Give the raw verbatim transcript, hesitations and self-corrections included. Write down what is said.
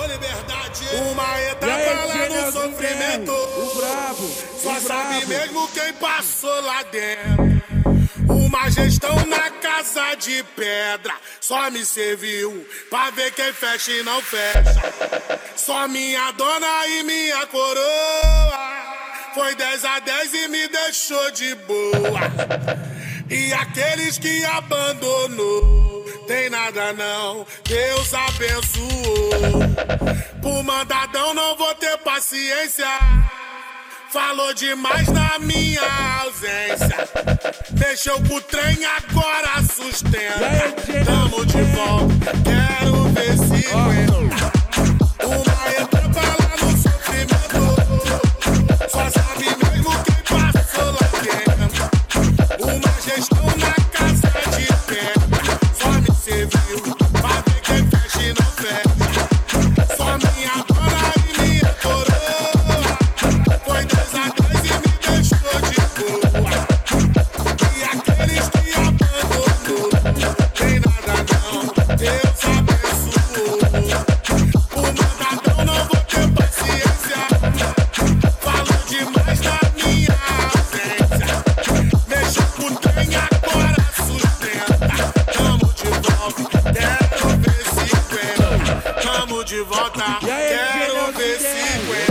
liberdade. Uma etapa lá no sofrimento. O brabo, só o sabe brabo. mesmo quem passou lá dentro. Uma gestão na casa de pedra só me serviu pra ver quem fecha e não fecha. Só minha dona e minha coroa foi dez a dez e me deixou de boa. E aqueles que abandonou tem nada não, Deus abençoou. Por mandadão não vou ter paciência, falou demais na minha ausência. Mexeu pro trem, agora sustenta. Tamo de volta, quero ver se aguenta. Uma etapa lá no sofrimento, só sabe mesmo quem passou lá dentro. Uma gestão na casa de pedra só me serviu pra ver quem fecha e não fecha. Só minha dona e minha coroa foi dez a dez e me deixou de boa. E aqueles que abandonou tem nada não, Deus abençoou. O mandadão não vou ter paciência, falou demais na minha ausência. Mexeu com o trem, agora sustenta. Tamo de volta, quero ver se aguenta. Tamo de volta, quero ver se aguenta.